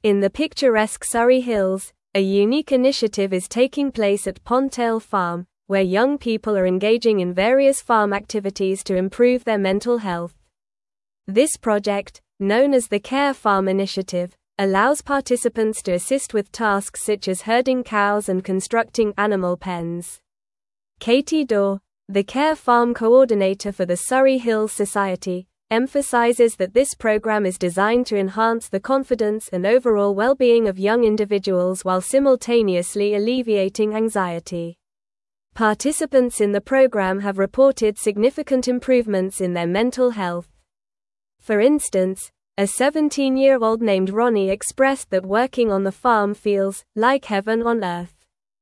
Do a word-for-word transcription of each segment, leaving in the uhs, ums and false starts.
In the picturesque Surrey Hills, a unique initiative is taking place at Pontail Farm, where young people are engaging in various farm activities to improve their mental health. This project, known as the Care Farm Initiative, allows participants to assist with tasks such as herding cows and constructing animal pens. Katie Dorr, the Care Farm coordinator for the Surrey Hills Society, emphasizes that this program is designed to enhance the confidence and overall well-being of young individuals while simultaneously alleviating anxiety. Participants in the program have reported significant improvements in their mental health. For instance, a seventeen-year-old named Ronnie expressed that working on the farm feels like heaven on earth.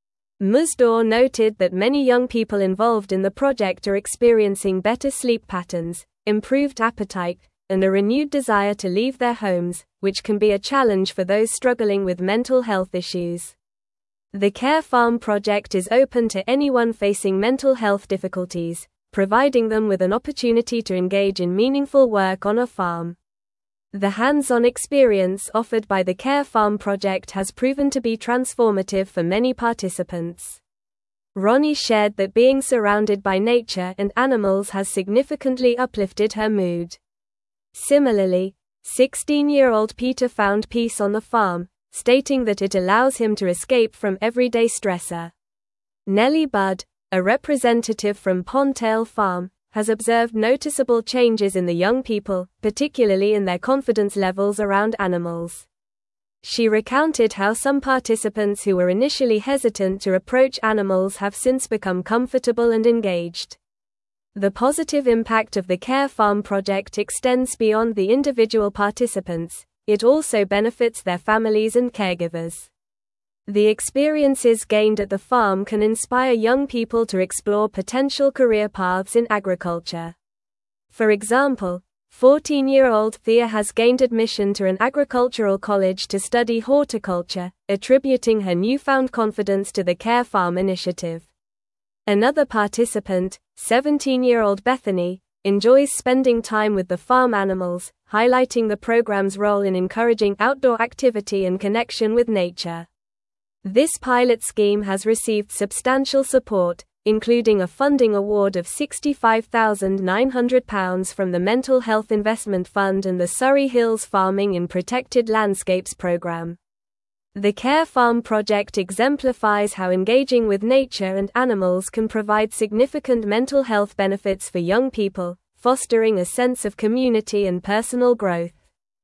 Ms Dorr noted that many young people involved in the project are experiencing better sleep patterns, improved appetite, and a renewed desire to leave their homes, which can be a challenge for those struggling with mental health issues. The Care Farm project is open to anyone facing mental health difficulties, providing them with an opportunity to engage in meaningful work on a farm. The hands-on experience offered by the Care Farm project has proven to be transformative for many participants. Ronnie shared that being surrounded by nature and animals has significantly uplifted her mood. Similarly, sixteen-year-old Peter found peace on the farm, stating that it allows him to escape from everyday stressor. Nellie Budd, a representative from Pontail Farm, has observed noticeable changes in the young people, particularly in their confidence levels around animals. She recounted how some participants who were initially hesitant to approach animals have since become comfortable and engaged. The positive impact of the Care Farm project extends beyond the individual participants, it also benefits their families and caregivers. The experiences gained at the farm can inspire young people to explore potential career paths in agriculture. For example, fourteen-year-old Thea has gained admission to an agricultural college to study horticulture, attributing her newfound confidence to the Care Farm initiative. Another participant, seventeen-year-old Bethany, enjoys spending time with the farm animals, highlighting the program's role in encouraging outdoor activity and connection with nature. This pilot scheme has received substantial support, including a funding award of sixty-five thousand nine hundred pounds from the Mental Health Investment Fund and the Surrey Hills Farming in Protected Landscapes programme. The Care Farm project exemplifies how engaging with nature and animals can provide significant mental health benefits for young people, fostering a sense of community and personal growth.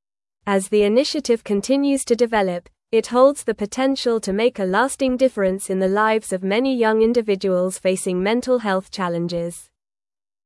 As the initiative continues to develop, it holds the potential to make a lasting difference in the lives of many young individuals facing mental health challenges.